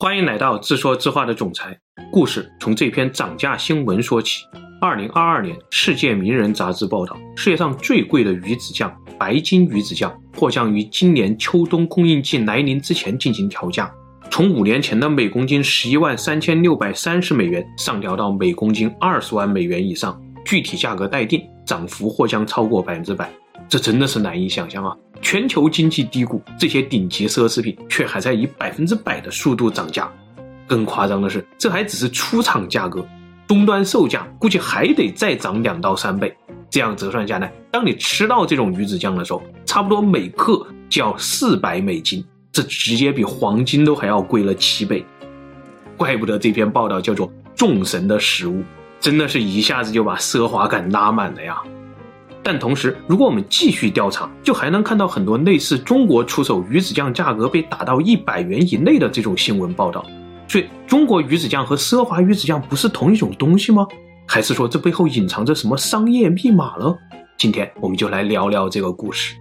欢迎来到自说自话的总裁。故事从这篇涨价新闻说起。2022年，世界名人杂志报道，世界上最贵的鱼子酱白金鱼子酱或将于今年秋冬供应季来临之前进行调价，从5年前的每公斤113630美元上调到每公斤20万美元以上，具体价格待定，涨幅或将超过100%。这真的是难以想象啊！全球经济低谷，这些顶级奢侈品却还在以100%的速度涨价。更夸张的是，这还只是出厂价格，终端售价估计还得再涨2到3倍。这样折算下来，当你吃到这种鱼子酱的时候，差不多每克就要400美金，这直接比黄金都还要贵了7倍。怪不得这篇报道叫做众神的食物，真的是一下子就把奢华感拉满了呀。但同时，如果我们继续调查，就还能看到很多类似中国出手鱼子酱价格被打到100元以内的这种新闻报道。所以中国鱼子酱和奢华鱼子酱不是同一种东西吗？还是说这背后隐藏着什么商业密码呢？今天我们就来聊聊这个故事。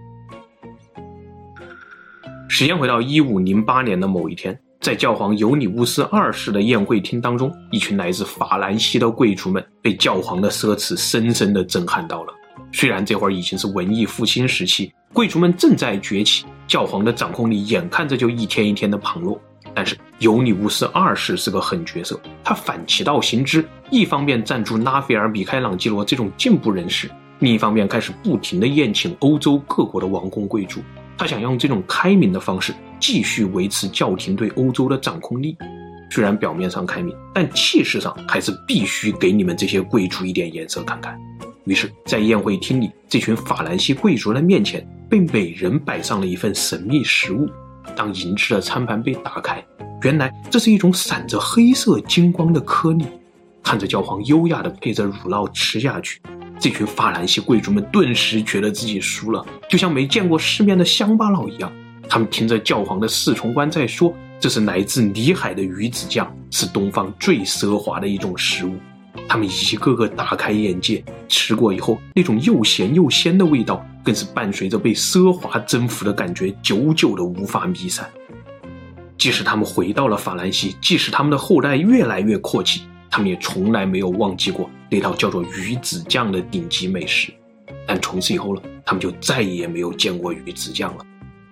时间回到1508年的某一天，在教皇尤里乌斯2世的宴会厅当中，一群来自法兰西的贵族们被教皇的奢侈深深地震撼到了。虽然这会儿已经是文艺复兴时期，贵族们正在崛起，教皇的掌控力眼看着就一天一天的旁落，但是尤里乌斯2世是个狠角色，他反其道行之，一方面赞助拉斐尔、米开朗基罗这种进步人士，另一方面开始不停地宴请欧洲各国的王公贵族。他想用这种开明的方式继续维持教廷对欧洲的掌控力。虽然表面上开明，但气势上还是必须给你们这些贵族一点颜色看看。于是在宴会厅里，这群法兰西贵族的面前被每人摆上了一份神秘食物。当银质的餐盘被打开，原来这是一种闪着黑色金光的颗粒。看着教皇优雅地配着乳酪吃下去，这群法兰西贵族们顿时觉得自己输了，就像没见过世面的乡巴佬一样。他们听着教皇的侍从官在说，这是来自里海的鱼子酱，是东方最奢华的一种食物。他们一个个大开眼界，吃过以后，那种又咸又鲜的味道，更是伴随着被奢华征服的感觉，久久的无法弥散。即使他们回到了法兰西，即使他们的后代越来越阔气，他们也从来没有忘记过那道叫做鱼子酱的顶级美食。但从此以后呢，他们就再也没有见过鱼子酱了。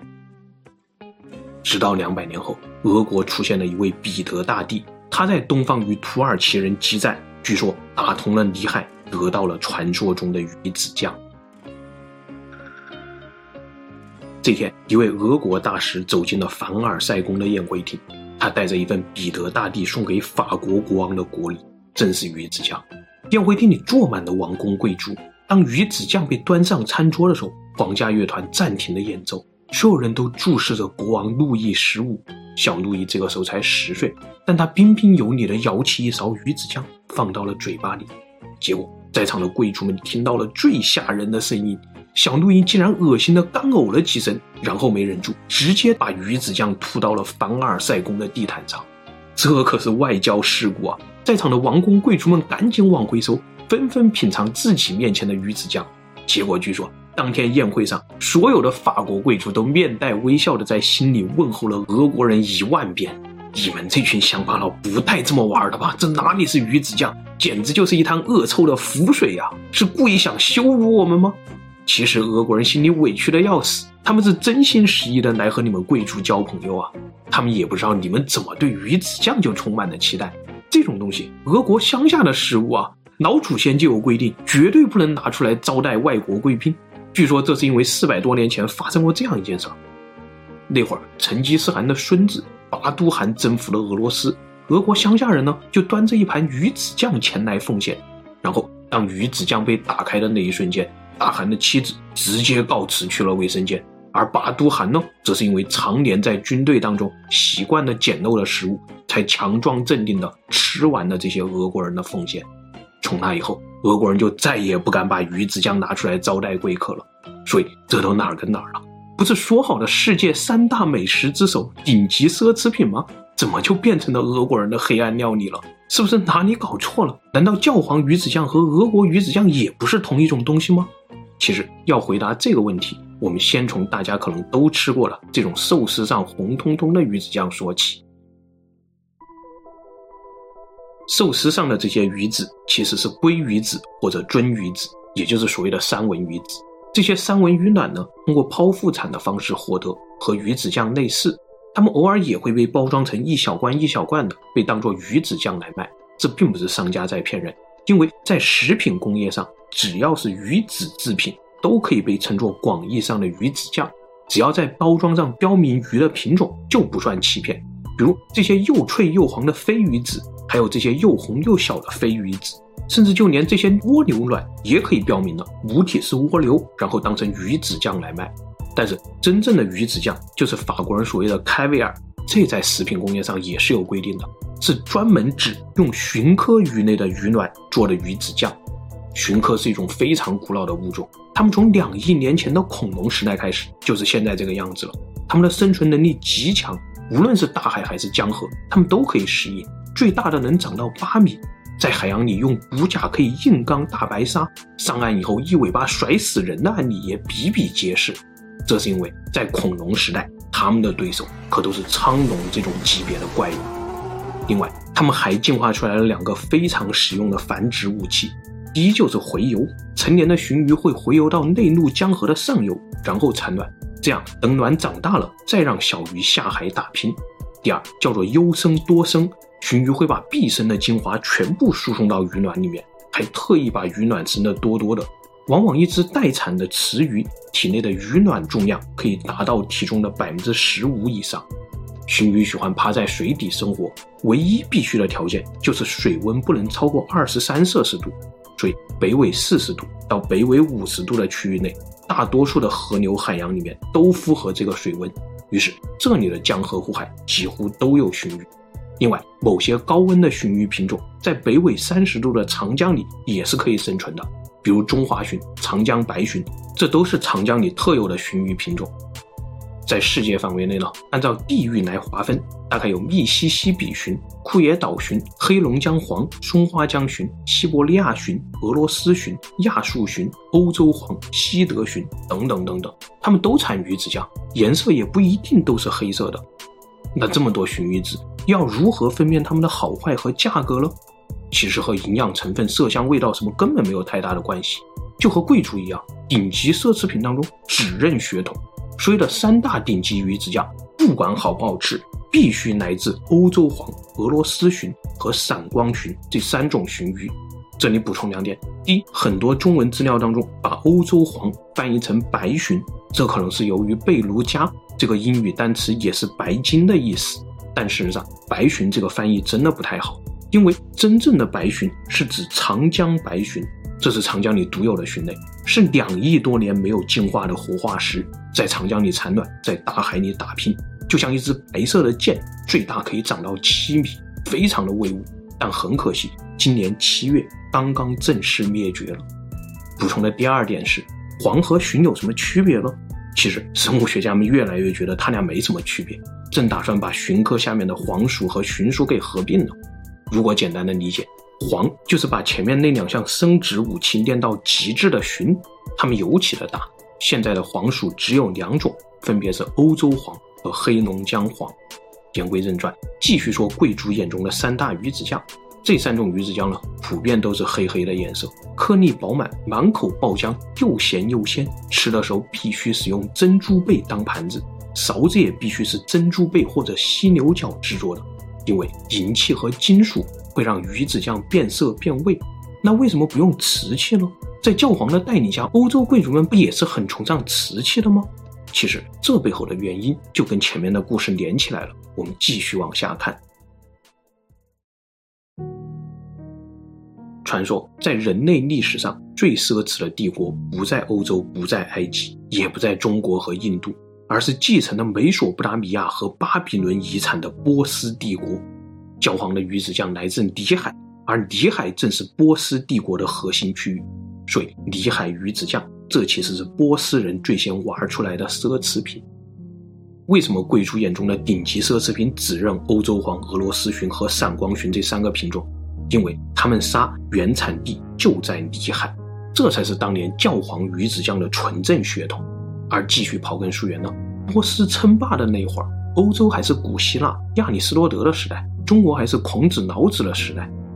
直到200年后，俄国出现了一位彼得大帝，他在东方与土耳其人激战，据说打通了里海，得到了传说中的鱼子酱。这天，一位俄国大使走进了凡尔赛宫的宴会厅，他带着一份彼得大帝送给法国国王的国礼，正是鱼子酱。宴会厅里坐满了王公贵族，当鱼子酱被端上餐桌的时候，皇家乐团暂停了演奏，所有人都注视着国王路易15。小路易这个时候才10岁，但他彬彬有礼地舀起一勺鱼子酱放到了嘴巴里。结果在场的贵族们听到了最吓人的声音，小路易竟然恶心地干呕了几声，然后没忍住，直接把鱼子酱吐到了凡尔赛宫的地毯上。这可是外交事故啊！在场的王公贵族们赶紧往回收，纷纷品尝自己面前的鱼子酱。结果据说当天宴会上，所有的法国贵族都面带微笑地在心里问候了俄国人1万遍：你们这群乡巴佬不带这么玩的吧？这哪里是鱼子酱，简直就是一滩恶臭的腐水啊！是故意想羞辱我们吗？其实俄国人心里委屈的要死，他们是真心实意的来和你们贵族交朋友啊！他们也不知道你们怎么对鱼子酱就充满了期待。这种东西，俄国乡下的食物啊，老祖先就有规定，绝对不能拿出来招待外国贵宾。据说这是因为400多年前发生过这样一件事。那会儿成吉思汗的孙子拔都汗征服了俄罗斯，俄国乡下人呢就端着一盘鱼子酱前来奉献。然后当鱼子酱被打开的那一瞬间，大汗的妻子直接告辞去了卫生间，而拔都汗呢则是因为常年在军队当中习惯了简陋的食物，才强装镇定的吃完了这些俄国人的奉献。从那以后，俄国人就再也不敢把鱼子酱拿出来招待贵客了。所以这都哪儿跟哪儿了？不是说好的世界3大美食之首，顶级奢侈品吗？怎么就变成了俄国人的黑暗料理了？是不是哪里搞错了？难道教皇鱼子酱和俄国鱼子酱也不是同一种东西吗？其实要回答这个问题，我们先从大家可能都吃过了这种寿司上红彤彤的鱼子酱说起。 寿司上的这些鱼子其实是鲑鱼子或者鳟鱼子，也就是所谓的三文鱼子。这些三文鱼卵呢，通过剖腹产的方式获得，和鱼子酱类似，它们偶尔也会被包装成一小罐一小罐的，被当作鱼子酱来卖。这并不是商家在骗人，因为在食品工业上，只要是鱼子制品都可以被称作广义上的鱼子酱，只要在包装上标明鱼的品种就不算欺骗。比如这些又脆又黄的飞鱼子，还有这些又红又小的飞鱼子，甚至就连这些蜗牛卵也可以标明了母体是蜗牛，然后当成鱼子酱来卖。但是真正的鱼子酱就是法国人所谓的开维尔，这在食品工业上也是有规定的，是专门指用鲟科鱼类的鱼卵做的鱼子酱。鲟科是一种非常古老的物种，它们从2亿年前的恐龙时代开始就是现在这个样子了。它们的生存能力极强，无论是大海还是江河，它们都可以适应，最大的能长到8米。在海洋里用骨甲可以硬刚大白鲨，上岸以后一尾巴甩死人的案例也比比皆是。这是因为在恐龙时代，他们的对手可都是苍龙这种级别的怪物。另外，他们还进化出来了2个非常实用的繁殖武器。第一就是洄游，成年的鲟鱼会洄游到内陆江河的上游，然后产卵，这样等卵长大了再让小鱼下海打拼。第二叫做优生多生，鲟鱼会把毕生的精华全部输送到鱼卵里面，还特意把鱼卵生得多多的。往往一只待产的雌鱼体内的鱼卵重量可以达到体重的 15% 以上。鲟鱼喜欢趴在水底生活，唯一必须的条件就是水温不能超过23摄氏度，所以北纬40度到北纬50度的区域内，大多数的河流海洋里面都符合这个水温，于是这里的江河湖海几乎都有鲟鱼。另外，某些高温的鲟鱼品种在北纬30度的长江里也是可以生存的，比如中华鲟、长江白鲟，这都是长江里特有的鲟鱼品种。在世界范围内呢，按照地域来划分，大概有密西西比鲟、库页岛鲟、黑龙江黄、松花江鲟、西伯利亚鲟、俄罗斯鲟、亚述鲟、欧洲黄、西德鲟等等等等，它们都产鱼子酱，颜色也不一定都是黑色的。那这么多鲟鱼子，要如何分辨它们的好坏和价格呢？其实和营养成分、色香味道什么根本没有太大的关系，就和贵族一样，顶级奢侈品当中只认血统。所谓的3大顶级鱼子酱，不管好不好吃，必须来自欧洲黄、俄罗斯鲟和闪光鲟这3种鲟鱼。这里补充2点：第一，很多中文资料当中把欧洲黄翻译成白鲟，这可能是由于贝卢加这个英语单词也是白金的意思，但事实上白鲟这个翻译真的不太好，因为真正的白鲟是指长江白鲟，这是长江里独有的鲟类，是2亿多年没有进化的活化石，在长江里产卵，在大海里打拼，就像一支白色的箭，最大可以长到7米，非常的威武。但很可惜，今年7月刚刚正式灭绝了。补充的第2点是，黄和鲟有什么区别呢？其实生物学家们越来越觉得它俩没什么区别，正打算把鲟科下面的黄属和鲟属给合并了。如果简单的理解，黄就是把前面那2项生殖武器练到极致的鲟，它们尤其的大。现在的黄属只有2种，分别是欧洲黄和黑龙江黄。言归正传，继续说贵族眼中的3大鱼子酱。这3种鱼子酱呢，普遍都是黑黑的颜色，颗粒饱满，满口爆浆，又咸又鲜。吃的时候必须使用珍珠贝当盘子，勺子也必须是珍珠贝或者犀牛角制作的，因为银器和金属会让鱼子酱变色变味。那为什么不用瓷器呢？在教皇的带领下，欧洲贵族们不也是很崇尚瓷器的吗？其实这背后的原因就跟前面的故事连起来了，我们继续往下看。传说在人类历史上最奢侈的帝国不在欧洲，不在埃及，也不在中国和印度，而是继承了美索不达米亚和巴比伦遗产的波斯帝国。教皇的鱼子酱来自里海，而里海正是波斯帝国的核心区域，所以里海鱼子酱这其实是波斯人最先玩出来的奢侈品。为什么贵族眼中的顶级奢侈品只认欧洲黄、俄罗斯鲟和闪光鲟这3个品种？因为他们仨原产地就在里海，这才是当年教皇鱼子酱的纯正血统。而继续刨根溯源呢，波斯称霸的那会儿，欧洲还是古希腊亚里士多德的时代，中国还是孔子老子的时代。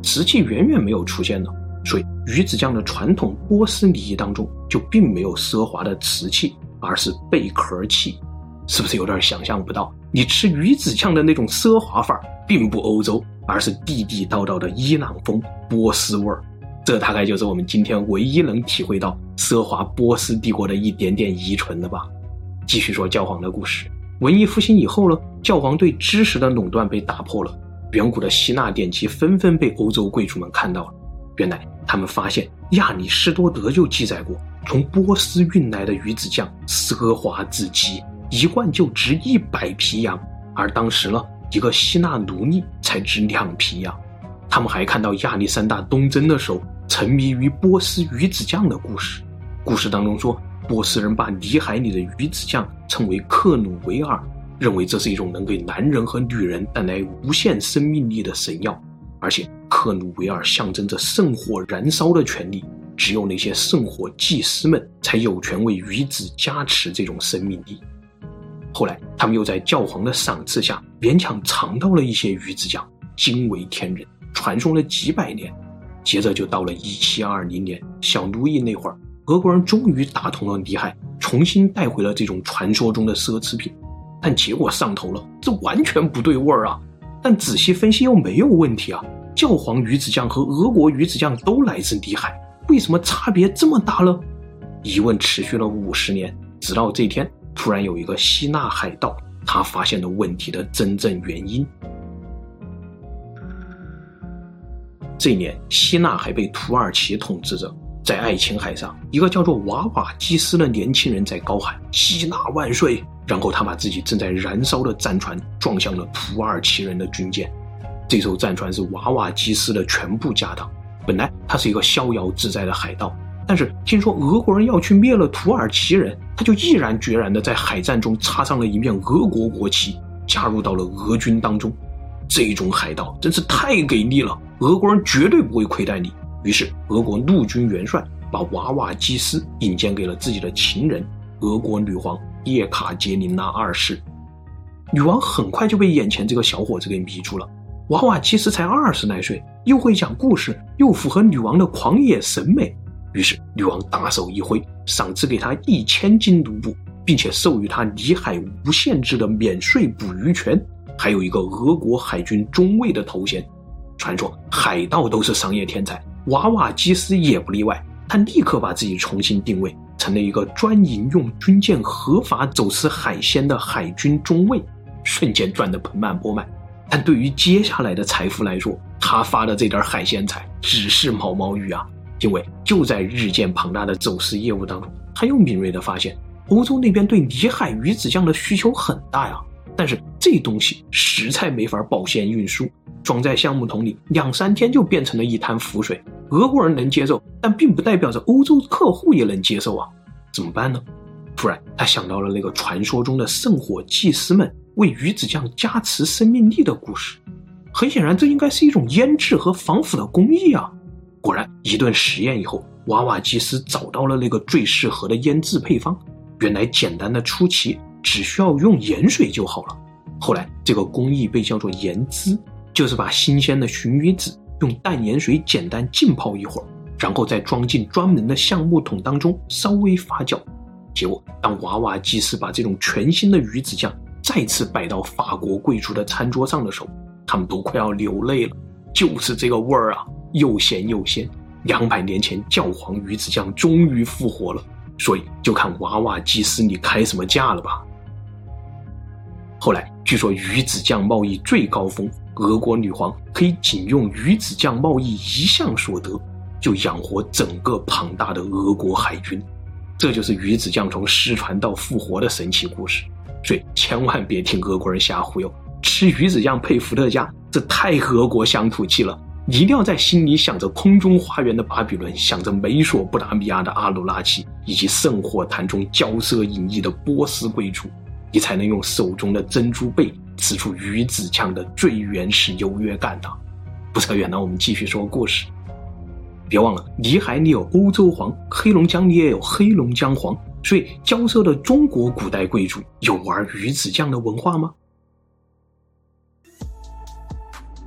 瓷器远远没有出现呢，所以鱼子酱的传统波斯礼仪当中就并没有奢华的瓷器，而是贝壳器。是不是有点想象不到，你吃鱼子酱的那种奢华范儿并不欧洲，而是地地道道的伊朗风波斯味儿？这大概就是我们今天唯一能体会到奢华波斯帝国的一点点遗存了吧。继续说教皇的故事。文艺复兴以后呢，教皇对知识的垄断被打破了，远古的希腊典籍纷纷被欧洲贵族们看到了。原来他们发现亚里士多德就记载过，从波斯运来的鱼子酱奢华至极，一罐就值100匹羊，而当时呢，一个希腊奴隶才值2匹羊。他们还看到亚历山大东征的时候沉迷于波斯鱼子酱的故事。故事当中说，波斯人把里海里的鱼子酱称为克努维尔，认为这是一种能给男人和女人带来无限生命力的神药，而且克努维尔象征着圣火燃烧的权利，只有那些圣火祭司们才有权为鱼子加持这种生命力。后来他们又在教皇的赏赐下勉强尝到了一些鱼子酱，惊为天人，传颂了几百年。接着就到了1720年，小路易那会儿，俄国人终于打通了里海，重新带回了这种传说中的奢侈品。但结果上头了，这完全不对味儿啊！但仔细分析又没有问题啊。教皇鱼子酱和俄国鱼子酱都来自里海，为什么差别这么大呢？疑问持续了50年，直到这天，突然有一个希腊海盗，他发现了问题的真正原因。这一年，希腊还被土耳其统治着。在爱琴海上，一个叫做瓦瓦基斯的年轻人在高喊希腊万岁，然后他把自己正在燃烧的战船撞向了土耳其人的军舰。这艘战船是瓦瓦基斯的全部家当，本来他是一个逍遥自在的海盗，但是听说俄国人要去灭了土耳其人，他就毅然决然地在海战中插上了一面俄国国旗，加入到了俄军当中。这种海盗真是太给力了，俄国人绝对不会亏待你。于是俄国陆军元帅把瓦瓦基斯引荐给了自己的情人俄国女皇叶卡捷琳娜2世。女王很快就被眼前这个小伙子给迷住了。瓦瓦基斯才20来岁，又会讲故事，又符合女王的狂野审美。于是女王大手一挥，赏赐给他1000斤卢布，并且授予他里海无限制的免税捕鱼权，还有一个俄国海军中尉的头衔。传说海盗都是商业天才，瓦瓦基斯也不例外，他立刻把自己重新定位成了一个专营用军舰合法走私海鲜的海军中尉，瞬间赚得盆满钵满。但对于接下来的财富来说，他发的这点海鲜财只是毛毛雨啊！因为就在日渐庞大的走私业务当中，他又敏锐地发现欧洲那边对里海鱼子酱的需求很大呀，但是这东西实在没法保鲜运输，装在橡木桶里2-3天就变成了一滩浮水。俄国人能接受，但并不代表着欧洲客户也能接受啊，怎么办呢？突然他想到了那个传说中的圣火祭司们为鱼子酱加持生命力的故事。很显然这应该是一种腌制和防腐的工艺啊。果然一顿实验以后，瓦瓦基斯找到了那个最适合的腌制配方。原来简单的出奇只需要用盐水就好了。后来这个工艺被叫做盐渍，就是把新鲜的鲟鱼子用淡盐水简单浸泡一会儿，然后再装进专门的橡木桶当中稍微发酵。结果当瓦瓦基斯把这种全新的鱼子酱再次摆到法国贵族的餐桌上的时候，他们都快要流泪了。就是这个味儿啊，又咸又鲜。200年前教皇鱼子酱终于复活了，所以就看瓦瓦基斯你开什么价了吧。后来据说鱼子酱贸易最高峰，俄国女皇可以仅用鱼子酱贸易一项所得就养活整个庞大的俄国海军。这就是鱼子酱从失传到复活的神奇故事。所以千万别听俄国人瞎忽悠，吃鱼子酱配伏特加，这太俄国乡土气了。你一定要在心里想着空中花园的巴比伦，想着美索不达米亚的阿努拉奇，以及圣火坛中骄奢淫逸的波斯贵族，你才能用手中的珍珠贝吃出鱼子酱的最原始优越感啊！不扯远了，我们继续说故事。别忘了里海里有欧洲黄，黑龙江里也有黑龙江黄，所以骄奢的中国古代贵族有玩鱼子酱的文化吗？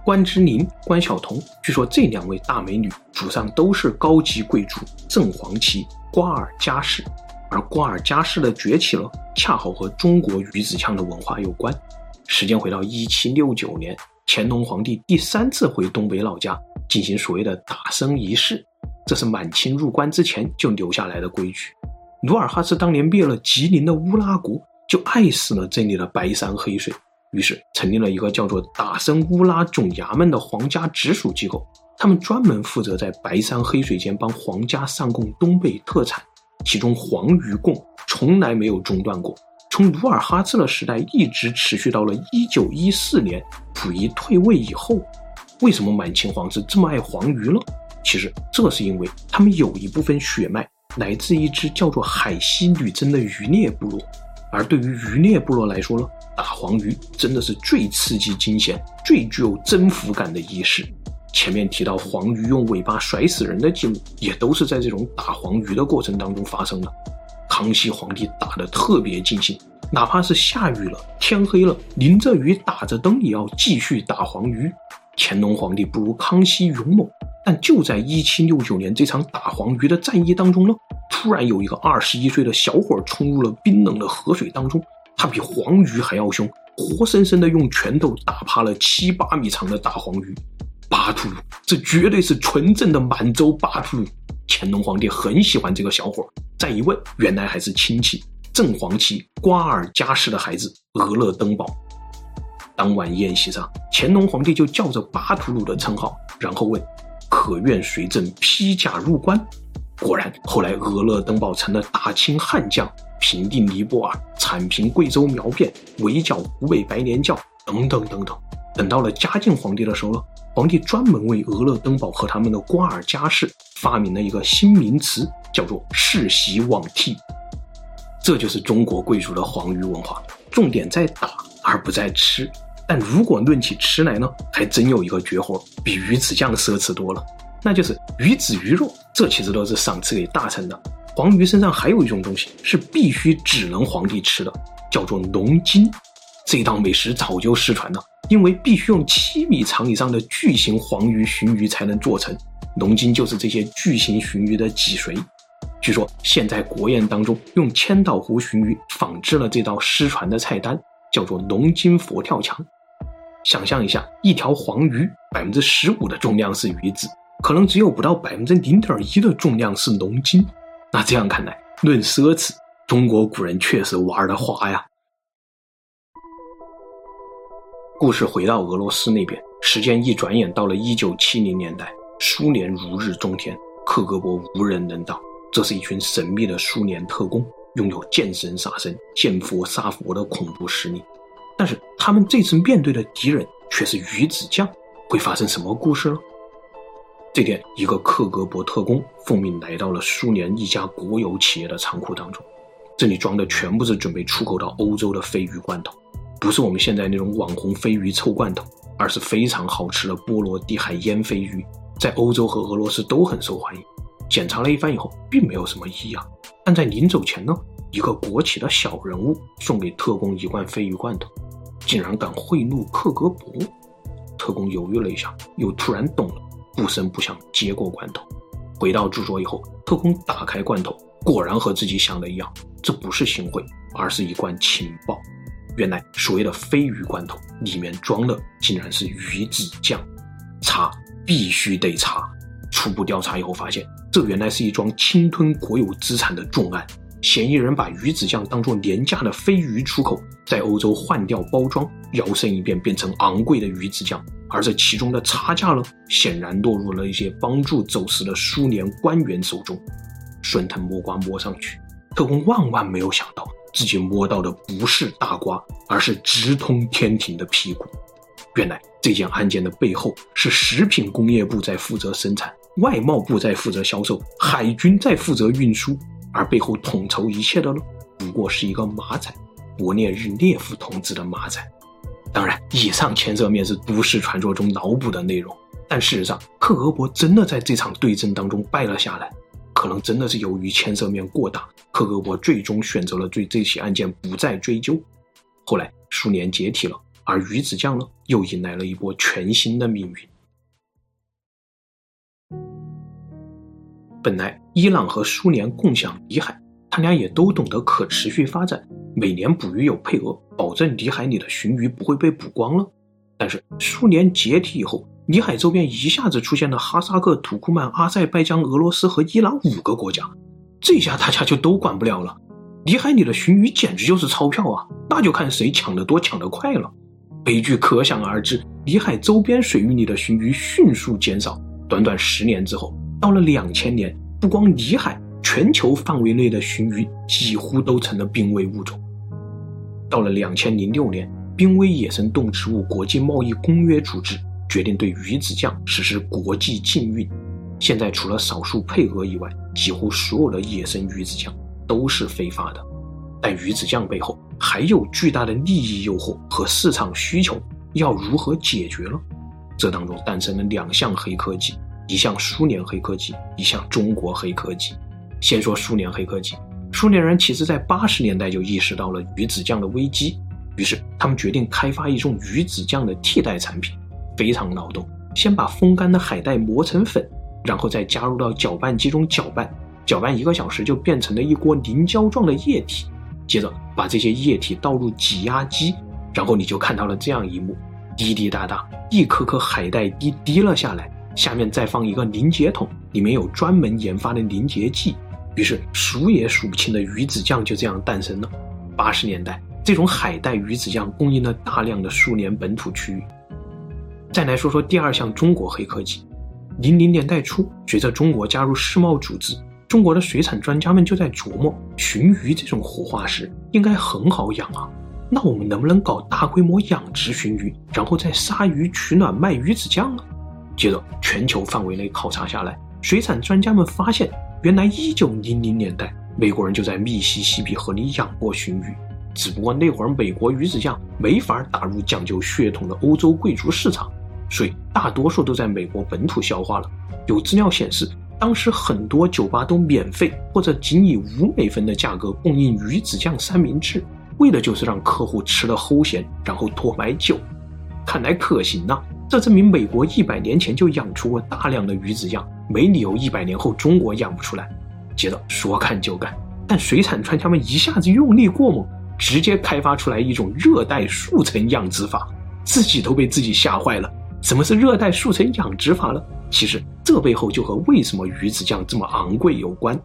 关之琳、关晓彤，据说这2位大美女祖上都是高级贵族正黄旗瓜尔佳氏，而瓜尔佳氏的崛起了，恰好和中国鱼子酱的文化有关。时间回到1769年，乾隆皇帝第3次回东北老家进行所谓的打生仪式，这是满清入关之前就留下来的规矩。努尔哈赤当年灭了吉林的乌拉国，就爱死了这里的白山黑水，于是成立了一个叫做打生乌拉总衙门的皇家直属机构，他们专门负责在白山黑水间帮皇家上供东北特产，其中黄鱼供从来没有中断过，从努尔哈赤的时代一直持续到了1914年溥仪退位以后。为什么满清皇室这么爱黄鱼呢？其实这是因为他们有一部分血脉来自一支叫做海西女真的渔猎部落，而对于渔猎部落来说呢，打黄鱼真的是最刺激惊险、最具有征服感的仪式。前面提到黄鱼用尾巴甩死人的记录，也都是在这种打黄鱼的过程当中发生的。康熙皇帝打得特别尽兴，哪怕是下雨了、天黑了，淋着雨打着灯也要继续打黄鱼。乾隆皇帝不如康熙勇猛，但就在1769年这场打黄鱼的战役当中呢，突然有一个21岁的小伙冲入了冰冷的河水当中，他比黄鱼还要凶，活生生的用拳头打趴了7-8米长的大黄鱼。巴图鲁，这绝对是纯正的满洲巴图鲁。乾隆皇帝很喜欢这个小伙，再一问，原来还是亲戚正黄旗瓜尔佳氏的孩子额勒登堡。当晚宴席上，乾隆皇帝就叫着巴图鲁的称号，然后问：可愿随朕披甲入关？果然，后来额勒登堡成了大清悍将，平定尼泊尔，铲平贵州苗变，围剿湖北白莲教等等等等。等到了嘉靖皇帝的时候呢，皇帝专门为额勒登堡和他们的瓜尔佳氏发明了一个新名词，叫做世袭罔替。这就是中国贵族的黄鱼文化，重点在打而不在吃。但如果论起吃来呢，还真有一个绝活，比鱼子酱奢侈多了，那就是鱼子鱼肉。这其实都是赏赐给大臣的。黄鱼身上还有一种东西是必须只能皇帝吃的，叫做龙筋。这道美食早就失传了，因为必须用7米长以上的巨型黄鱼鲟鱼才能做成，龙筋就是这些巨型鲟鱼的脊髓。据说现在国宴当中用千岛湖鲟鱼仿制了这道失传的菜单，叫做龙筋佛跳墙。想象一下，一条黄鱼 15% 的重量是鱼子，可能只有不到 0.1% 的重量是龙筋。那这样看来，论奢侈，中国古人确实玩得花呀。故事回到俄罗斯那边，时间一转眼到了1970年代，苏联如日中天，克格勃无人能挡。这是一群神秘的苏联特工，拥有见神杀神、见佛杀佛的恐怖实力。但是他们这次面对的敌人却是鱼子酱，会发生什么故事呢？这天，一个克格勃特工奉命来到了苏联一家国有企业的仓库当中，这里装的全部是准备出口到欧洲的鲱鱼罐头，不是我们现在那种网红鲱鱼臭罐头，而是非常好吃的波罗的海腌鲱鱼，在欧洲和俄罗斯都很受欢迎。检查了一番以后，并没有什么异样，但在临走前呢，一个国企的小人物送给特工一罐鲱鱼罐头，竟然敢贿赂克格勃。特工犹豫了一下，又突然懂了，不声不响接过罐头。回到住所以后，特工打开罐头，果然和自己想的一样，这不是行贿，而是一罐情报。原来所谓的鲱鱼罐头里面装的竟然是鱼子酱，查，必须得查。初步调查以后发现，这原来是一桩侵吞国有资产的重案，嫌疑人把鱼子酱当作廉价的鲱鱼出口，在欧洲换掉包装，摇身一变变成昂贵的鱼子酱，而这其中的差价呢，显然落入了一些帮助走私的苏联官员手中。顺藤摸瓜摸上去，特工万万没有想到，自己摸到的不是大瓜，而是直通天庭的屁股。原来这件案件的背后是食品工业部在负责生产，外贸部在负责销售，海军在负责运输，而背后统筹一切的呢，不过是一个马仔，勃列日涅夫同志的马仔。当然，以上牵涉面是都市传说中脑补的内容，但事实上，克格勃真的在这场对阵当中败了下来。可能真的是由于牵涉面过大，克格勃最终选择了对这起案件不再追究。后来苏联解体了， 而鱼子酱呢，又迎来了一波全新的命运。本来伊朗和苏联共享里海，他俩也都懂得可持续发展，每年捕鱼有配额，保证里海里的鲟鱼不会被捕光了。但是苏联解体以后，里海周边一下子出现了哈萨克、土库曼、阿塞拜疆、俄罗斯和伊朗5个国家，这下大家就都管不了了。里海里的鲟鱼简直就是钞票啊，那就看谁抢得多抢得快了。悲剧可想而知，里海周边水域里的鲟鱼迅速减少，短短10年之后，到了2000年，不光里海，全球范围内的鲟鱼几乎都成了濒危物种。到了2006年，濒危野生动植物国际贸易公约组织决定对鱼子酱实施国际禁运。现在除了少数配额以外，几乎所有的野生鱼子酱都是非法的。但鱼子酱背后还有巨大的利益诱惑和市场需求，要如何解决呢？这当中诞生了2项黑科技，一项苏联黑科技，一项中国黑科技。先说苏联黑科技，苏联人其实在80年代就意识到了鱼子酱的危机，于是他们决定开发一种鱼子酱的替代产品，非常脑洞，先把风干的海带磨成粉，然后再加入到搅拌机中搅拌1个小时就变成了一锅凝胶状的液体，接着把这些液体倒入挤压机，然后你就看到了这样一幕，滴滴答答，一颗颗海带滴滴了下来，下面再放一个凝结桶，里面有专门研发的凝结剂，于是数也数不清的鱼子酱就这样诞生了。80年代，这种海带鱼子酱供应了大量的苏联本土区域。再来说说第2项中国黑科技。00年代初，随着中国加入世贸组织，中国的水产专家们就在琢磨，鲟鱼这种活化石应该很好养啊，那我们能不能搞大规模养殖鲟鱼，然后再杀鱼取卵卖鱼子酱呢？接着全球范围内考察下来，水产专家们发现，原来1900年代美国人就在密西西比河里养过鲟鱼，只不过那会儿美国鱼子酱没法打入讲究血统的欧洲贵族市场，所以大多数都在美国本土消化了。有资料显示，当时很多酒吧都免费或者仅以5美分的价格供应鱼子酱三明治，为的就是让客户吃了齁咸，然后多买酒。看来可行啊，这证明美国100年前就养出过大量的鱼子酱，没理由100年后中国养不出来。接着说干就干，但水产专家们一下子用力过猛，直接开发出来一种热带速成养殖法，自己都被自己吓坏了。什么是热带速成养殖法呢？其实这背后就和为什么鱼子酱这么昂贵有关。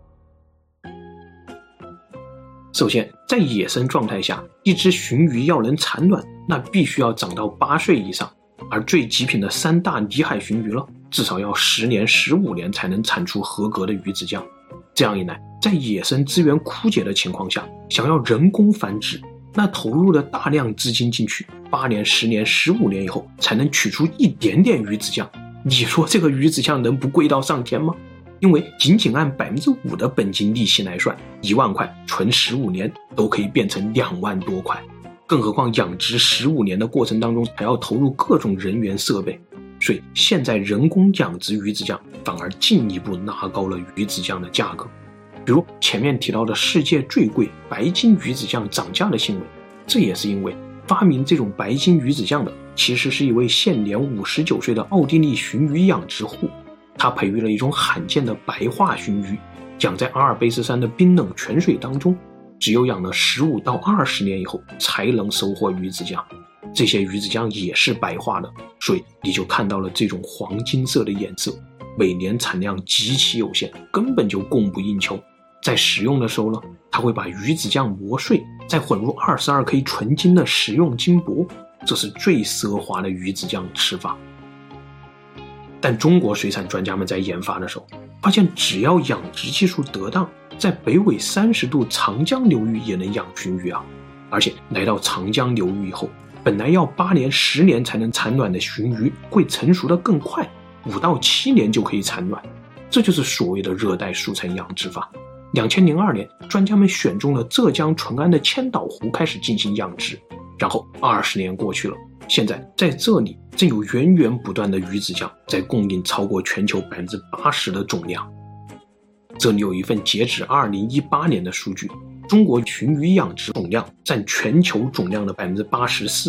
首先，在野生状态下，一只鲟鱼要能产卵，那必须要长到8岁以上，而最极品的3大里海鲟鱼了，至少要10年、15年才能产出合格的鱼子酱。这样一来，在野生资源枯竭的情况下，想要人工繁殖，那投入了大量资金进去，8年、10年、15年以后才能取出一点点鱼子酱。你说这个鱼子酱能不贵到上天吗？因为仅仅按5%的本金利息来算，1万块存15年都可以变成2万多块，更何况养殖15年的过程当中还要投入各种人员设备，所以现在人工养殖鱼子酱反而进一步拉高了鱼子酱的价格。比如前面提到的世界最贵白金鱼子酱涨价的新闻，这也是因为发明这种白金鱼子酱的其实是一位现年59岁的奥地利鲟鱼养殖户，他培育了一种罕见的白化鲟鱼，养在阿尔卑斯山的冰冷泉水当中，只有养了15到20年以后才能收获鱼子酱。这些鱼子酱也是白化的，所以你就看到了这种黄金色的颜色，每年产量极其有限，根本就供不应求。在食用的时候呢，它会把鱼子酱磨碎，再混入22K 纯金的食用金箔，这是最奢华的鱼子酱吃法。但中国水产专家们在研发的时候，发现只要养殖技术得当，在北纬30度长江流域也能养鲟鱼啊！而且来到长江流域以后，本来要8年、10年才能产卵的鲟鱼会成熟得更快，5到7年就可以产卵，这就是所谓的热带速成养殖法。2002年，专家们选中了浙江淳安的千岛湖开始进行养殖，然后20年过去了，现在在这里正有源源不断的鱼子酱在供应超过全球80%的总量。这里有一份截止2018年的数据，中国鲟鱼养殖总量占全球总量的84%，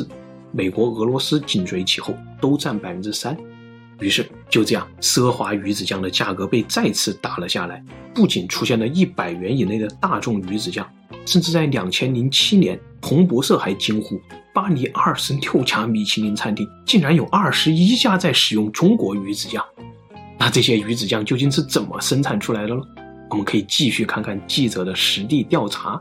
美国、俄罗斯紧随其后，都占 3%。于是就这样，奢华鱼子酱的价格被再次打了下来，不仅出现了100元以内的大众鱼子酱，甚至在2007年，彭博社还惊呼，巴黎26家米其林餐厅竟然有21家在使用中国鱼子酱。那这些鱼子酱究竟是怎么生产出来的呢？我们可以继续看看记者的实地调查。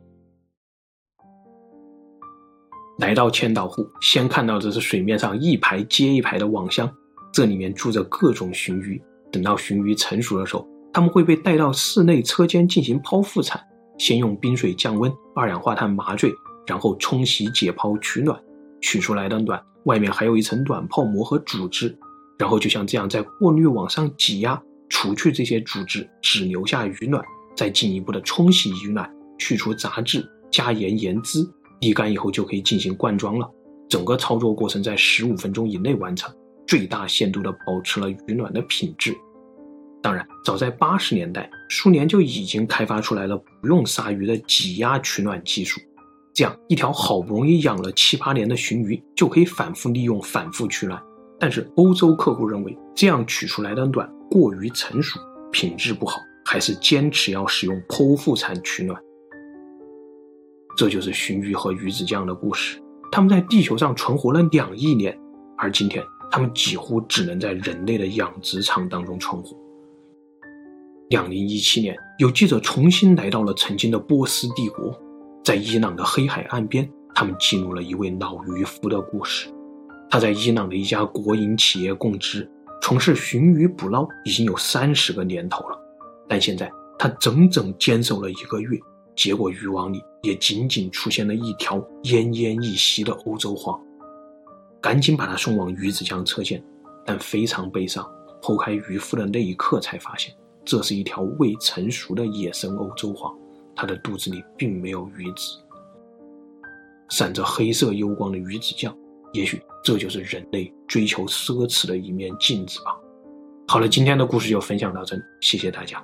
来到千岛湖，先看到的是水面上一排接一排的网箱，这里面住着各种鲟鱼。等到鲟鱼成熟的时候，它们会被带到室内车间进行剖腹产，先用冰水降温、二氧化碳麻醉，然后冲洗解剖取卵。取出来的卵外面还有一层卵泡膜和组织，然后就像这样在过滤网上挤压，除去这些组织，只留下鱼卵，再进一步的冲洗鱼卵，去除杂质，加盐盐汁，沥干以后就可以进行灌装了。整个操作过程在15分钟以内完成，最大限度地保持了鱼卵的品质。当然，早在80年代，苏联就已经开发出来了不用鲨鱼的挤压取卵技术。这样一条好不容易养了7、8年的鲟鱼就可以反复利用、反复取卵。但是欧洲客户认为这样取出来的卵过于成熟，品质不好，还是坚持要使用剖腹产取卵。这就是鲟鱼和鱼子酱的故事。它们在地球上存活了2亿年，而今天它们几乎只能在人类的养殖场当中存活。2017年，有记者重新来到了曾经的波斯帝国，在伊朗的黑海岸边，他们记录了一位老渔夫的故事。他在伊朗的一家国营企业供职，从事鲟鱼捕捞已经有30个年头了，但现在他整整坚守了1个月，结果渔网里也仅仅出现了一条奄奄一息的欧洲黄。赶紧把他送往鱼子酱车间，但非常悲伤，剖开渔夫的那一刻才发现，这是一条未成熟的野生欧洲黄，它的肚子里并没有鱼子。闪着黑色幽光的鱼子酱，也许这就是人类追求奢侈的一面镜子吧。好了，今天的故事就分享到这里，谢谢大家。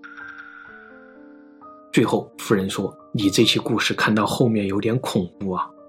最后夫人说，你这期故事看到后面有点恐怖啊。